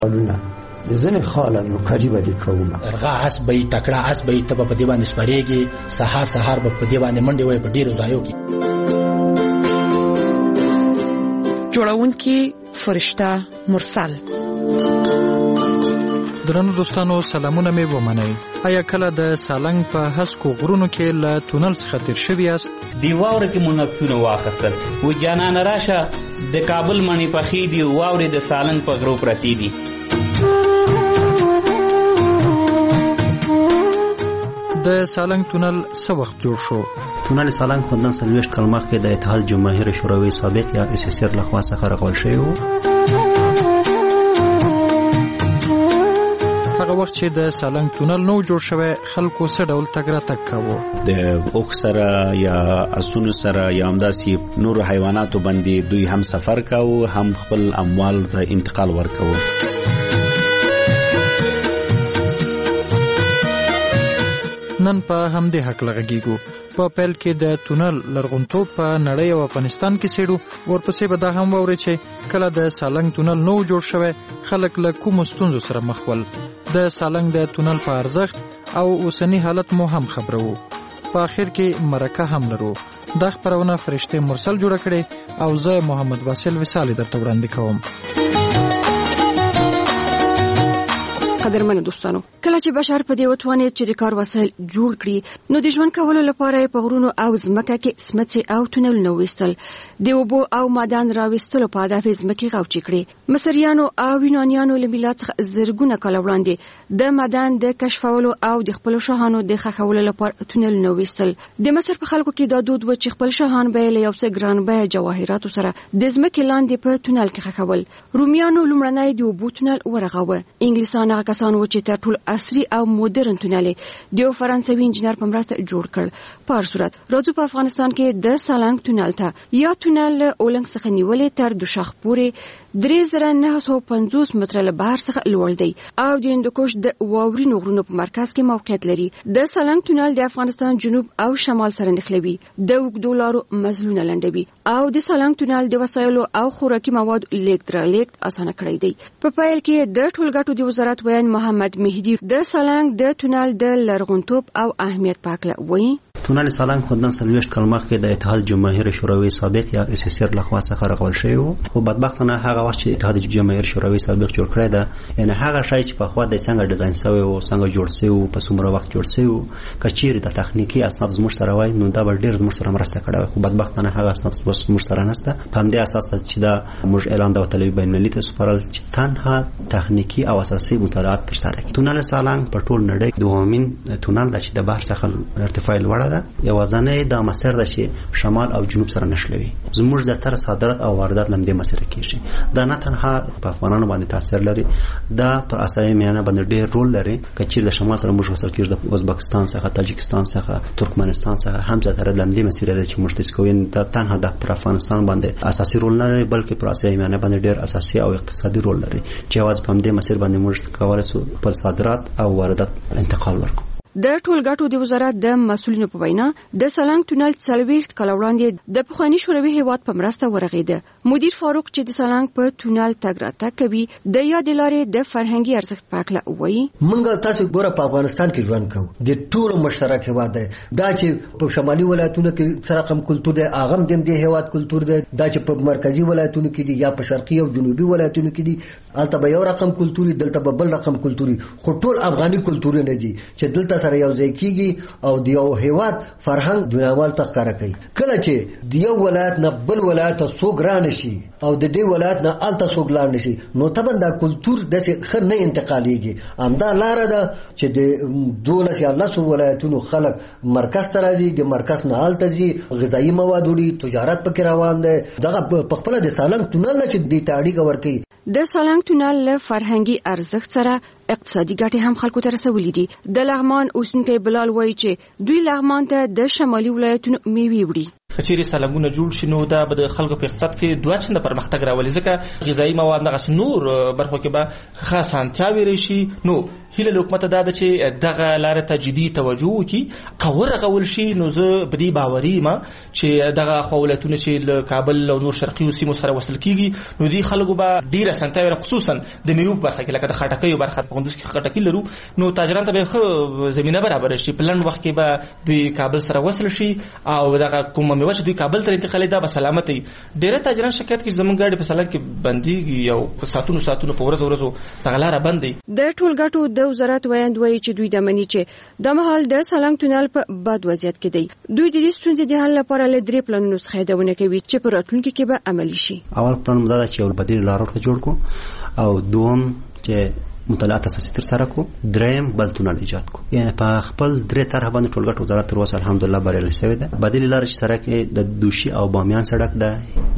ولونه ځنې خاله نوکري به دې کومه ارغا اس به تکړه اس به ته په دې باندې سپریږي سحر به په دې باندې منډه وای په ډیرو ځایو کې. جوړونکي فرشته مرسل. درنو دوستانو سلامونه مې ومنئ. آیا کله د سالنګ په هسکو غرونو کې له تونل څخه تیر شوي یاست؟ دی واوره کې مونږ نقصونه واخیستل و جانان راشه د کابل مڼې پخې دي واورې د سالنګ په غرو پرتې دي. د سالنګ تونل څه وخت جوړ شو؟ تونل سالنګ خوندن 40 کال مخکې د اتحاد جماهیر شوروي سابق یا SSR لخوا څخه رغول شوی و. هغه وخت چې د سالنګ تونل نو جوړ شوی خلکو څه ډول تګ راتګ کاوه؟ د اوښ سره یا اسونو سره یا همداسې نور حیواناتو باندې دوی هم سفر کاوه هم خپل اموال ته انتقال ورکاوه. نن په همدې حق لغږیږو. په پیل کې د تونل لرغونتوب په نړۍ او افغانستان کې سیړو، ورپسې به دا هم واوري چې کله د سالنګ تونل نو جوړ شوی خلک له کومو ستونزو سره مخ ول. د سالنګ د تونل په ارزښت او اوسنی حالت مو هم خبرو. په اخر کې مرکه هم لرو. دا خبرونه فرشته مرسل جوړ کړي او زه محمد واصل وصالي درته وړاندې کوم. قدرمن دوستانو، کله چې بشر په دې وتوانید چې د کار وسایل جوړ کړي نو د ژوند کولو لپاره په غرونو او ځمکه کې سمڅې او تونلونه ویستل. د اوبو او معدن راویستلو په هدف ځمکې غوچې کړي. مصریانو او یونانیانو له میلاد څخه زرګونه کاله وړاندې د معدن د کشفولو او د خپل شاهانو د ښخولو لپاره تونلونه ویستل. د مصر په خلکو کې دا دود و چې خپل شاهان به له یو څه ګران بیه جواهراتو سره د ځمکې لاندې په تونل کې ښخول. رومیانو لومړنی د اوبو تونل ورغاوه. انګلیسانو کسانو چې تر ټولو عصري او مدرن تونل د یو فرانسوي انجنیر په مرسته جوړ کړ. په هر صورت راځو په افغانستان کې د سالنګ تونل ته یا تونل اولنګ څخه نیولې تر دوشاخ پورې 3950 متره له بهر څخه لوړ دی او د هندوکش د واورینو غرونو په مرکز کې موقعیت لري. د سالنګ تونل د افغانستان جنوب او شمال سره نښلوي، د اوږدو لارو مزلونه لنډوي او د سالنګ تونل د وسایلو او خوراکي مواد لیږد اسانه کړی دی. په پیل کې د ټولګټو د وزارت ویان محمد مهدی د سالنګ د تونل د لرغونتوب او اهمیت په اړه وایي. تونل سالنګ خوندن 40 کال مخکې د اتحاد جماهیر شوروي سابق یا SSR لخوا څخه رغول شوی و. خو بدبختانه هغه وخت چې اتحاد جماهیر شوروي سابق جوړ کړی دا یعنی هغه شای چې په خوا د څنګه ډیزاین شوی او څنګه جوړ شوی او په څومره وخت جوړ شوی کچیر د تخنیکی اسناد زموږ سره وای نو دا ډیر زموږ سره مرسته کړې. خو بدبختانه هغه اسناد زموږ سره نشته. په همدې اساس چې دا موږ اعلان د وتلوي بین المللي ته سپارل چې تنها تخنیکی او اساسي مطالعات تر سره کړي. تونل سالنګ په ټول نړۍ دوامین تونل د چې د بهر څخه ارتفاع لوړه ده. یوازنه د مسیر د شي شمال او جنوب سره نشلوي. زموږ د تر صادرات او واردات لمدې مسیر کېږي. دا نه تنها په افغانانو باندې تاثیر لري، دا پر اساسي میانه باندې ډېر رول لري. کچې د شمال سره موږ وصل کېږو د ازبکستان څخه، تاجکستان څخه، ترکمنستان څخه هم زیاتره لمدې مسیر ده چې موږ تاسو کوین. دا تنها د پر افغانستان باندې اساسي رول نه لري بلکې پر اساسي میانه باندې ډېر اساسي او اقتصادي رول لري چې واځ په دې مسیر باندې موږ کولای شو پر صادرات او واردات انتقال ورکړو. د ټولګټو د وزارت د مسؤلینو په وینا د سالنګ تونل 40 کاله وړاندې د پخوانی شوروي هیواد په مرسته ورغیده. مدیر فاروق چې د سالنګ په تونل تګ راتګ کوي د یاد لارې د فرهنګي ارزښت په اړه وایي. موږ تاسو ګوره په افغانستان کې ژوند کوو، د ټولو مشترک هیواد دی. دا چې په شمالي ولایتونو کې سره کم کلتور دی، اغم د هیواد کلتور دی. دا چې په مرکزی ولایتونو کې دی یا په شرقي او جنوبي ولایتونو کې دی، البته به یو رقم کلتوري، دلته به بل رقم کلتوري، خو ټول افغاني کلتور نه دي چې دلته سره یو ځای کیږي او د یو هیواد فرهنګ دنیاوال تخکاره کوي. کله چې د یو ولایت نه بل ولایت ته څوک رانشي او د دې ولایت نه الته څوک لاړ نشي نو طبعا دا کلتور داسې ښه نه انتقالیږي. همدا لاره ده چې د 12 یا 10 ولایتونو خلک مرکز ته راځي، د مرکز نه الته ځي، غذایي مواد وړي، تجارت پکې روان دی. دغه په خپل د سالنګ تونل نه چې د تاړیګه ورکي. د سالنګ تونل له فرهنګي ارزښت سره اقتصادي ګټې هم خلکو ته رسولې دي. د لغمان اوسنکی بلال وایي چې دوی لغمان ته د شمالي ولایتونو میوې وړي. کچېرې سالنګونه جوړ شي نو دا به د خلکو په اقتصاد کې دوه چنده پرمختګ راولي، ځکه غذایي مواد دغه نور برخو کې به ښه اسانتیاوې راشي. نو هیله له حکومته دا ده چې دغه لارې ته جدي توجه وکړي، که ورغول شي نو زه په دې باوري یم چې دغه ولایتونه چې له کابل او نور شرقي سیمو سره وصل کیږي نو دې خلکو به ډېره اسانتیاوې خصوصا د میوو برخه کې لکه د خټکیو برخه په کندوز کې خټکي لرو نو تاجران ته به ښه زمینه برابر شي، په لنډ وخت کې به دوی کابل سره وصل شي او دغه کومه میوه چې دوی کابل ته انتقالي دا به سلامتي. ډېر تاجران شکایت کوي زموږ ګاډي په سالنګ کې بنديږي او په ساتونو په ورځو دغه لاره بندي. د ټولګټو د وزارت وایي چې دوی د منی چې د مهال د سالنګ تونل په بد وضعیت کې دی. دوی د دې ستونزې د حل لپاره له 3 پلانونو څخه یادونه کوي چې په راتلونکي کې به عملي شي. اول پلان مدته چې یو بدیل لار ورته جوړ کو او دوم چې مطالعات اساسي تر سره کو، دریم بل تونل ایجاد کو. یعنی په خپل درې طرح باندې ټولګټ وزارت تر اوسه الحمدلله بریالي شوی دی. بدیل لار چې سره کې د دوشي او بامیان سړک ده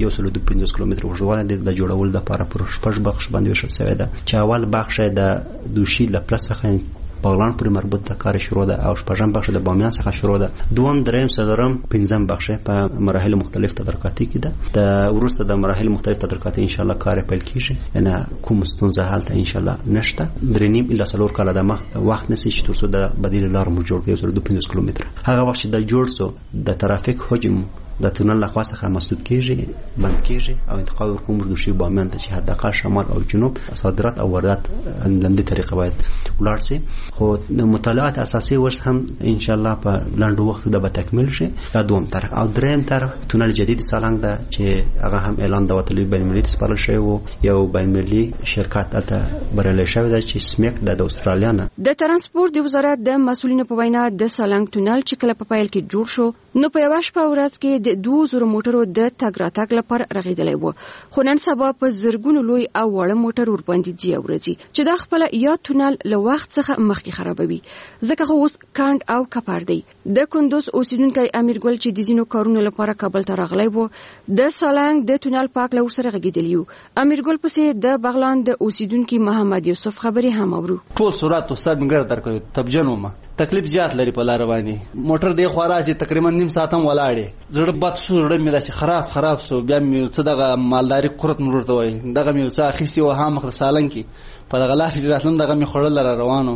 150 کیلومتر اوږدوالی د جوړول لپاره پر شپږ بخش باندې وشل شوی ده چې اول بخش د دوشي له پلس څخه بغلان پورې مربوط د کار شروع ده او شپږم بخش د بامیان څخه شروع ده. دوم دریم څلورم پنځم بخش په مراحل مختلف تدارکاتي کې ده. د وروسته د مراحل مختلف تدارکاتي ان شاء الله کار پیل کیږي، یعنی کوم ستونزه حالته ان شاء الله نشته. درنیم الا سلور کاله د وخت نسی چې ترڅو د بدیل لار مو جوړ کړي 250 کیلومتر. هغه وخت چې د جوړ سو د ترافیک حجم د تونل له خوا څخه مسدود کیږي، بند کیږي او انتقال ورکوم دوشي بامیان ته چې حداقل شمال او جنوب صادرات او واردات لندې طریقه باید ولاړ شي. خو د مطالعات اساسي ورس هم ان شاء الله په لاندې وخت د به تکمیل شي. دا دوم طرف او دریم طرف تونل جدید سالنګ ده چې هغه هم اعلان د وتلی بین المللي سپارل شوی وو. یو بین المللي شرکت ته بریالي شوی دی چې سمیک د استرالیا نه. د ترانسپورت د وزارت د مسؤلینو په وینا د سالنګ تونل چې کله په پیل کې جوړ شو نو په یوه شپه ورځ کې د 2000 موټرو د تګ راتګ لپاره رغیدلی و، خو نن سبا په زرګونو لوی او وړه موټر ورباندې ځي او راځي چې دا خپل یا تونل له وخت څخه مخکې خرابوي، ځکه خو اوس کاند او کپار دی. د کندوز اوسیدونکی امیرګل چې د ځینو کارونو لپاره کابل ته راغلی و د سالنګ د تونل پاک له ورسره غږیدلی و. امیرګل پسې د بغلان د اوسیدونکي محمد یوسف خبرې هم اورو. ټول سرعت استاد منګر درکوي تبجنو ما تکلیف زیات لري په لار باندې. موټر دی خو راځي تقریبا نیم ساعت هم ولاړې، زړه بد شو، زړه مې داسې خراب شو. بیا مې څه دغه مالداري قرت مرور ته وایي دغه مې څه اخیستي و هم مخ سالنګ کې په دغه لارې چې راتلم دغه مې خوړل را روانو.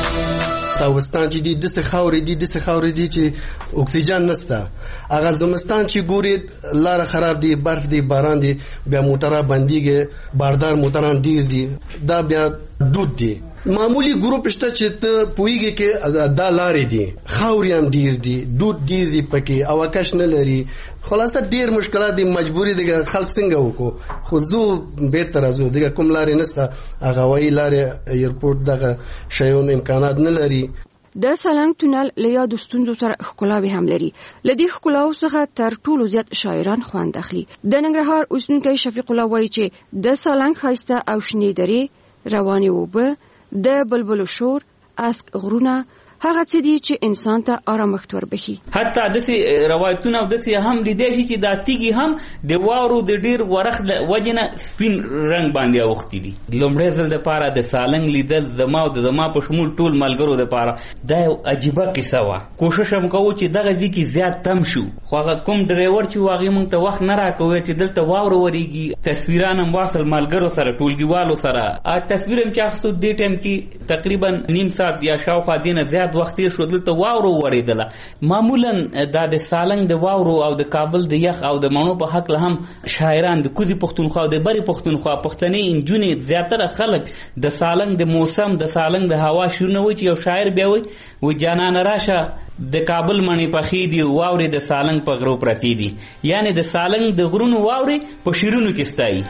تاوستان چې دي دسه خاورې دي چې اکسیجن نشته. هغه زمستان چې ګوري لار خراب دي، برف دي، باران دي، بیا موټرا بنديږي، باردار موټران ډیر دي، دا بیا دود دي. معمولی ګروپ شته چې ته پویږي کې دا لارې دي، خاورې هم ډیر دي، دود ډیر دي پکې او آکش نه لري. خلاصه ډیر مشکلات دي، مجبوری دي خلک څنګه وکړو. خو زه بیرته راځو دغه کوم لارې نشته، هغه وایي لارې ایرپورټ دغه شیونو امکانات نه لري. د سالنګ تونل له یادو ستونزو سره ښکلاوې هم لري. له دې ښکلاو څخه تر ټولو زیات شاعران خوند اخلي. د ننګرهار اوسیدونکی شفیق الله وایي چې د سالنګ ښایسته او شنې درې، روانې اوبه، د بلبلو شور، اسک غرونه هغه څه دي چې انسان ته آرامښت وربخي. حتی داسې روایتونه او داسې هم لیدای شي چې دا تیږې هم د واورو د ډیر ورښت له وجې نه سپین رنګ باندې اوښتي دي. لومړی ځل دپاره د سالنګ لیدل زما او د زما په شمول ټول ملګرو دپاره دا یو عجیبه قصه وه. کوشش هم کوو چې دغه ځای کې زیات تم شو، خو هغه کوم ډریور چې و هغې موږ ته وخت نه راکوي چې دلته واوره ورېږي. تصویران هم واخیستل ملګرو سره، ټولګیوالو سره. تصویر هم چې اخیستو دې ټایم کې تقریبا نیم ساعت یا شاوخوا دې نه زیات وخت تیر شو، دلته واورو ورېدله. معمولا دا د سالنګ د واورو او د کابل د یخ او د مڼو په هکله هم شاعران د کوزي پښتونخوا او د بري پښتونخوا پښتنې نجونې زیاتره خلک د سالنګ د موسم، د سالنګ د هوا شعرونه وایي چې یو شاعر بیا وایي جانانه راشه د کابل مڼې پخې دي، واورې د سالنګ په غرو پرتې دي. یعنی د سالنګ د غرونو واورې په شعرونو کې ستایي.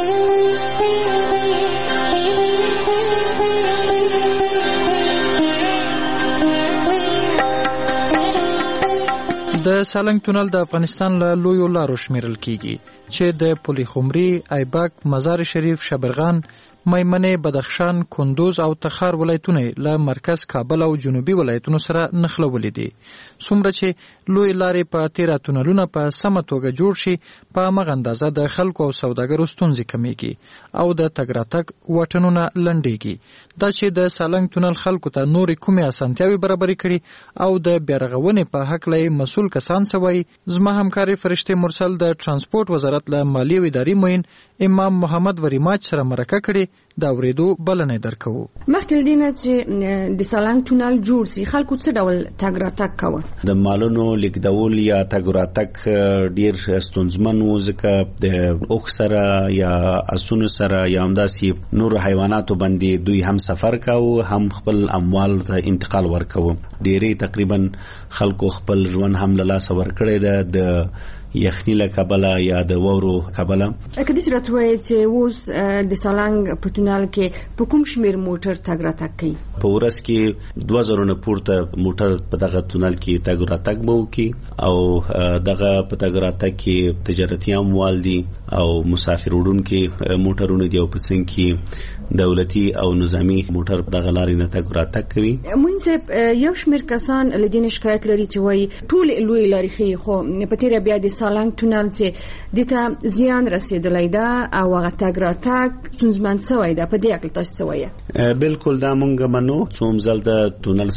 د سالنګ تونل د افغانستان له لویو لارو شمیرل کیږي چې د پلی خمري، ایبک، مزار شریف، شبرغان، میمنې، بدخشان، کندوز او تخار ولایتونه له مرکز کابل او جنوبي ولایتونو سره نښلولې دي. څومره چې لوی لارې په 13 تونلونه په سمه توګه جوړ شي، په همغه اندازه د خلکو او سوداګرو ستونزې کمیږي او د تګ راتګ واټنونه لنډیږي. دا چې د سالنګ تونل خلکو ته نورې کومې اسانتیاوې برابرې کړي او د بیارغونې په هکله مسؤل کسان څه وایي، زما همکارې فرشته مرسل د ترانسپورت وزارت له مالیې او ادارې معین امام محمد وریماج سره مرکه کړې، د اورېدو بلنه درکوو. مخکې دینه چې د سالنګ تونل جوړ سي، خلکو څه ډول تګ راتګ کوي؟ د مالونو لیږدول یا تګ راتګ ډیر ستونزمن و، ځکه د اوښ سره یا اسونو سره یا همداسې نور حیواناتو باندې دوی هم سفر کاوه، هم خپل اموال ته انتقال ورکوه. ډیری تقریبا خلکو خپل ژوند هم له لاسه ورکړی ده د یخنی له کبله یا د وورو کبله. که دې راته وایي چې اوس د سالنګ په تونل کې په کوم شمېر موټر تګ راتګ کوي؟ په ورځ کې 2000 نه پورته موټر په دغه تونل کې تګ راتګ به وکړي او دغه په تګ راتګ کې تجارتي اموال دي او مسافر وړونکي موټرونه دي او په څنګ کې دولتي او نظامی موټر په دغه لارې نه تګ راتګ کوي. مونږ یو شمېر کسان له دې شکایت لري چې وایي ټول لوی لارې ښیي، خو په تېره بیا د سالنګ تونل چې دته زیان رسیدلی ده او هغه تګ راتګ ستونزمن شوی ده. په دې اړه تاسو څه وایئ؟ بالکل دا مونږ منو. څوم ځل د تونل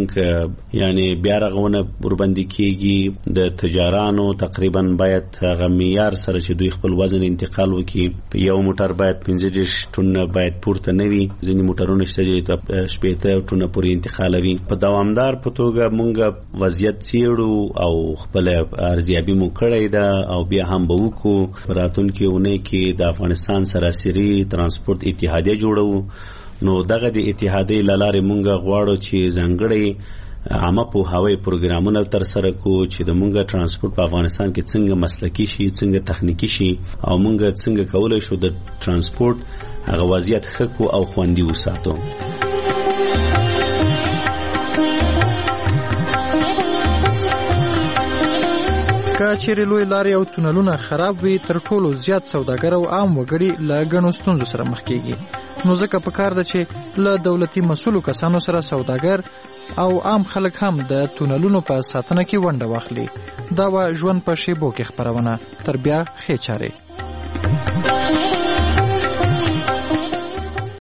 سالنګ یعنی بیا رغونه ورباندې کیږي، د تجارانو تقریبا باید هغه معیار سره چې دوی خپل وزن انتقال وکړي، یو موټر باید 15 ټنه باید پورته نه وي، ځینې موټرونه شته چې 15 ټنه پورې انتقالوي. په دوامدار په توګه مونږ وضعیت څیړو او خپل ارزیابي مو کړی ده او بیا هم به وکړو. په راتلونکي اونۍ کې د افغانستان سراسري ترانسپورت اتحادیه جوړو. نو دغه د اتحادیې له لارې مونږ غواړو چې ځانګړی عامه پوهاوی پروګرامونه ترسره کړو چې د مونږ ترانسپورت په افغانستان کې څنګه مسلکي شي، څنګه تخنیکی شي او مونږ څنګه کولای شو د ترانسپورت هغه وضعیت ښه کړو او خوندي وساتو. که چیرې لوی لارې او تونلونه خراب وي، تر ټولو زیات سوداګر او عام وګړي له ګڼو ستونزو سره مخ کېږي. نو ځکه پکار ده چې له دولتي مسؤلو کسانو سره سوداګر او عام خلک هم د تونلونو په ساتنه کې ونډه واخلي. دا و ژوند په شیبو کې خپرونه. تر بیا ښې چارې.